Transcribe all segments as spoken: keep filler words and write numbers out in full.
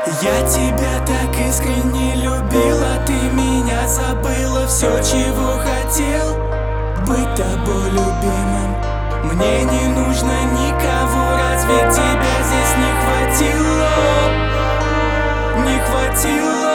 Я тебя так искренне любила, ты меня забыла. Все, чего хотел, быть тобой любимым. Мне не нужно никого, разве тебя здесь не хватило? Не хватило.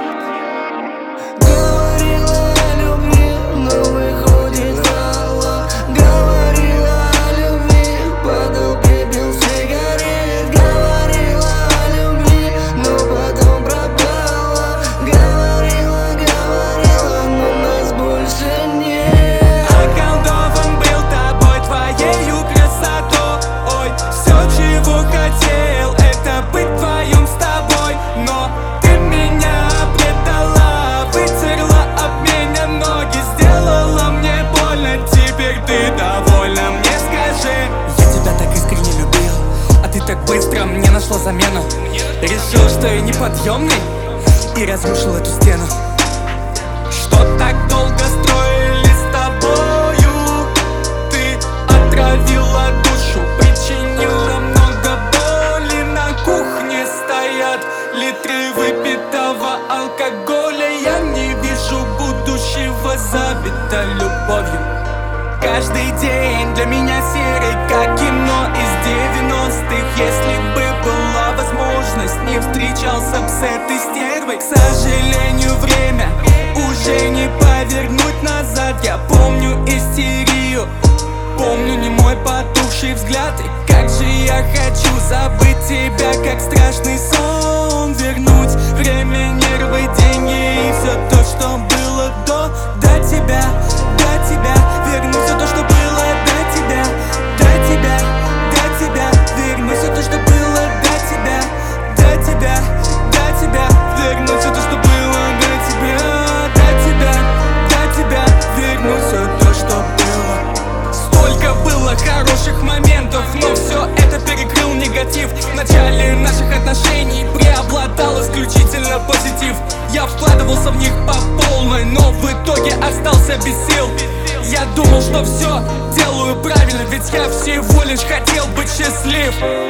Говорила о любви, но выходит врала. Говорила о любви, падал пепел сигарет. Говорила о любви, но потом пропала. Говорила, говорила, но нас больше нет. Околдован был тобой, твоею красотой. Ой, все, чего хотел, это быть вдвоем с тобой. Но ты меня предала, вытерла об меня ноги, сделала мне больно. Теперь ты довольна, мне скажи. Я тебя так искренне любил, а ты так быстро мне нашла замену. Решил, что я неподъемный, и разрушил эту стену. Что так долго строили с тобою, ты отравила душу, причинила много боли. На кухне стоят литры выпитого алкоголя. Я не вижу будущего, забита любовью. Каждый день для меня серый, как кино из девяностых. Если бы была возможность, не встречался б с этой стервой. К сожалению, время уже не повернуть назад. Я помню истерию, помню немой потухший взгляд. И как же я хочу забыть тебя, как страшный сон. Вернуть время, нервы, деньги и все то, что было до. До тебя, до тебя, вернуть все то, что было до тебя. До тебя, до тебя, вернуть все то, что было до тебя. До тебя, до тебя, вернуть все то, что было до тебя. До тебя, до тебя, вернуть все то, что было. Столько было хороших моментов, но все это перекрыл негатив. В начале наших отношений преобладал исключительно позитив. Я вкладывался в них по полной, но в итоге остался без сил. Я думал, что все делаю правильно, ведь я всего лишь хотел быть счастлив.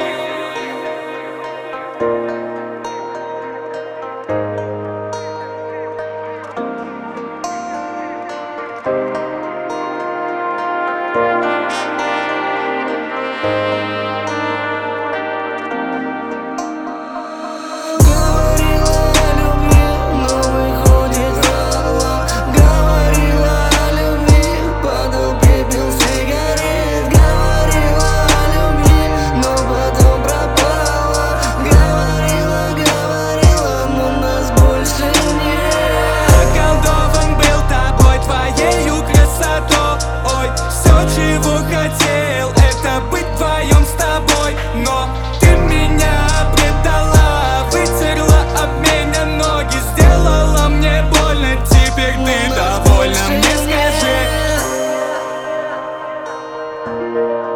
Хотел это быть вдвоем с тобой, но ты меня предала, вытерла об меня ноги, сделала мне больно. Теперь ты довольна, мне скажи.